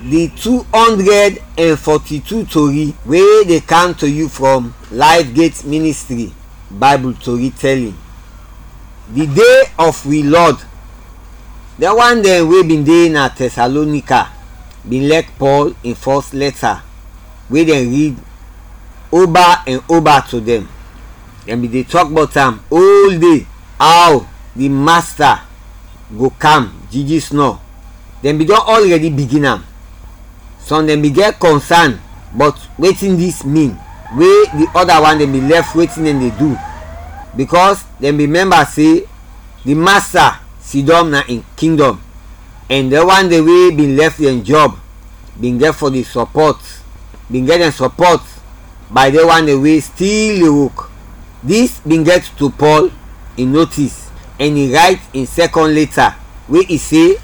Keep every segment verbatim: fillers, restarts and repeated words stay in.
the two hundred forty-two tori wey dey come to you from Life Gate Ministry Bible Tori Telling. The day of we Lord, the one dem wey bin dey na Thessalonica bin like Paul in first letter wey dem read over and over to them. Dem bin dey talk about am all day, how the master go come Jesus know. Dem bin don already begin am. Some dem bin get concern, but wetin this mean? Wey the other one dem bin left wetin dem dey do, because dem remember say the master sidon na in kingdom, and the one dey wey bin left dem job bin get for the support, bin get dem support by the one dey wey still dey work. This bin get to Paul in notice, and he write in second letter wey he say,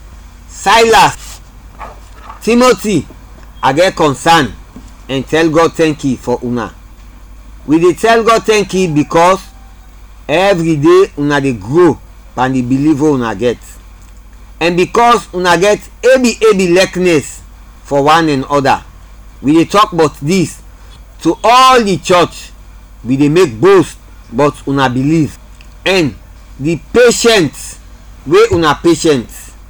Silas, Timothy, I get concern and tell God thank you for una. We dey tell God thank you because every day una dey grow and the believer una get, and because una get heavy heavy likeness for one another. We dey talk about this to all the church. We dey make boast, but una believe, and the patience wey una patient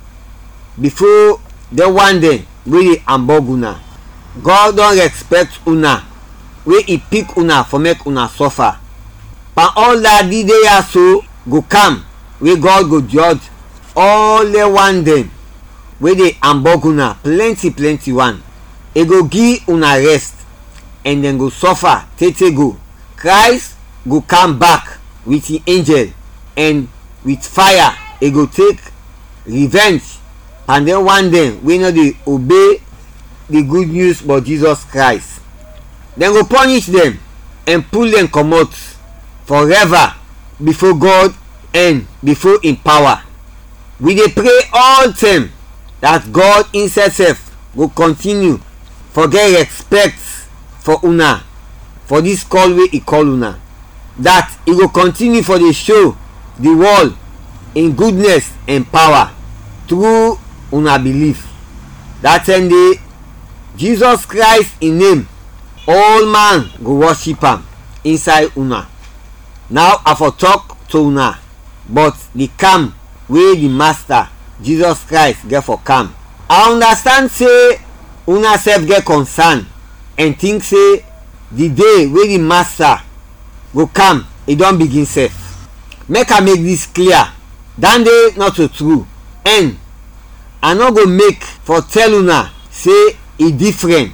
before the one day wey dey ambog una. God don respect una wey he pick una for make una suffer. But all that the day so go come wey God go judge all the one dem wey dey ambog una, plenty plenty one. He go give una rest, and then go suffer tete go. Christ go come back with the angel and with fire. He go take revenge, and then one day we know they obey the good news about Jesus Christ. Then go punish them and pull them comot forever before God and before in power. We dey pray all time that God himself go continue for get respect for una, for this call wey he call una, that he go continue for the show the world in goodness and power through una belief. That time day Jesus Christ in name all man go worship am inside una. Now I for talk to una but the camp wey the master Jesus Christ get for camp. I understand say una self get concern and think say the day wey the master go come e don begin sef. Make I make this clear, that day not so true, and I no go make for tell una say e different.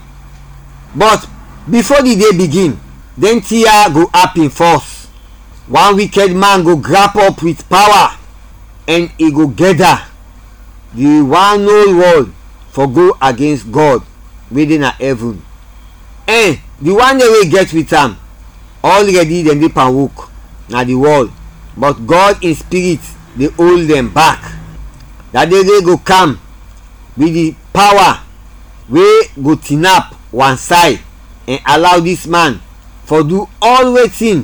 But before the day begin, then tear go happen first. One wicked man go grab up with power, and he go gather the one whole world for go against God within a heaven. And the one day we get with am already dem dey pan work na the world, but God in spirit dey hold them back. That day they go come with the power wey go tinap one side and allow this man for do all wetin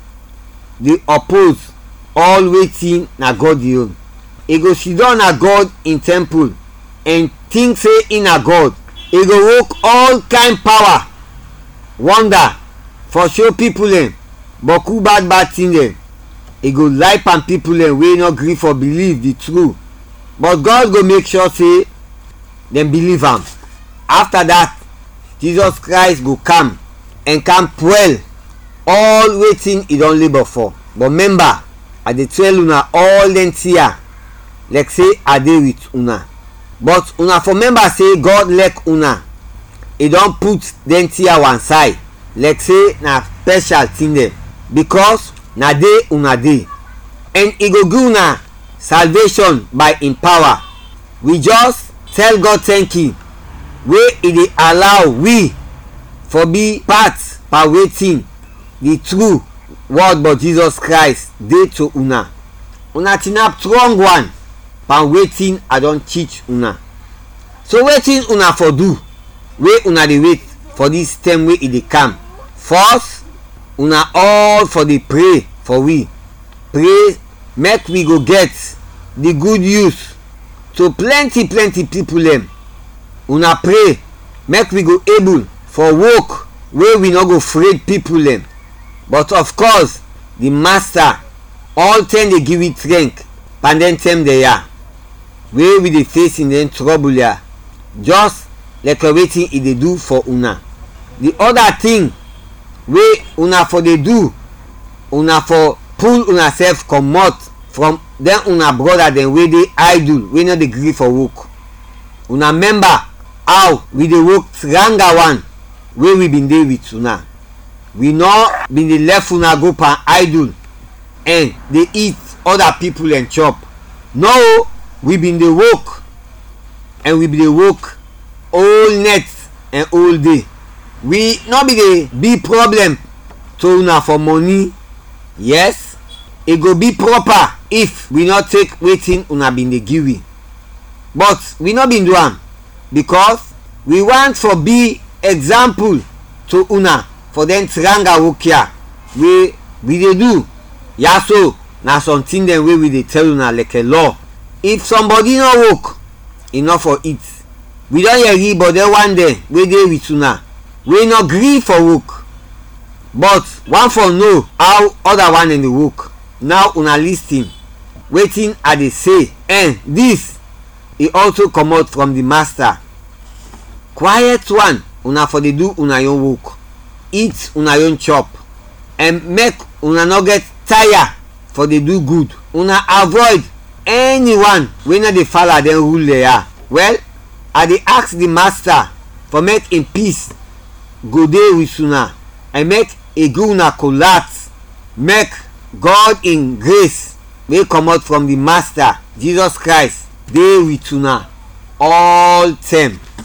dey oppose all wetin na God dey own. He go sit down na God in temple and think say he na God. He go work all kind power, wonder for show people dem boku bad bad thing dem. He go lie pan people dem wey no gree for believe the truth, but God go make sure say dem believe am. After that, Jesus Christ go come and come well all wetin he don labor for. But remember, I dey tell una all dem tear like say I dey with una, but una for remember say God like una, he don put dem tear one side like say na special thing dem, because na dey una dey, and he go give una salvation by in power. We just tell God thank you wey he dey allow we for be part by wetin the true word about Jesus Christ dey to una. Una tinap strong one by wetin I don teach una. So wetin una for do wey una dey wait for this time wey e dey come? First, una all for the pray for we. Pray make we go get the good news to plenty plenty people dem una pray make we go able for work wey we no go afraid people dem. But of course the master all time dey give it strength pandem time dey ya wey we dey face in dem trouble ya, just like wetin e dey do for una. The other thing wey una for dey do, una for pull una self comot from dem una brother dem wey dey idle, wey no dey gree for work. Una remember how we dey work tranga one wey we been dey with una. We no been dey left una go pan idle and dey eat other people and chop. No, we been dey work and we been dey work all night and all day. We no be dey be problem to una for money. Yes, e go be proper if we no take wetin una been dey give we, but we no been do am because we want for be example to una for dem tranga work here wey we dey do. Yaso na something dem wey we dey tell una like a law. If somebody no work, e no for eat. We don hear but dem one day wey dey with una wey no gree for work, but one for know how other one in the work. Now una lis ten wetin I dey say, and this e also comot from the master. Quiet one, una for dey do una own work, eat una own chop, and make una no get tire for dey do good. Una avoid anyone wey no dey follow dem rule there. Well, I dey ask the master for make in peace go dey with una and make e give una collapse. Make God in grace wey comot from the master Jesus Christ dey with una all time.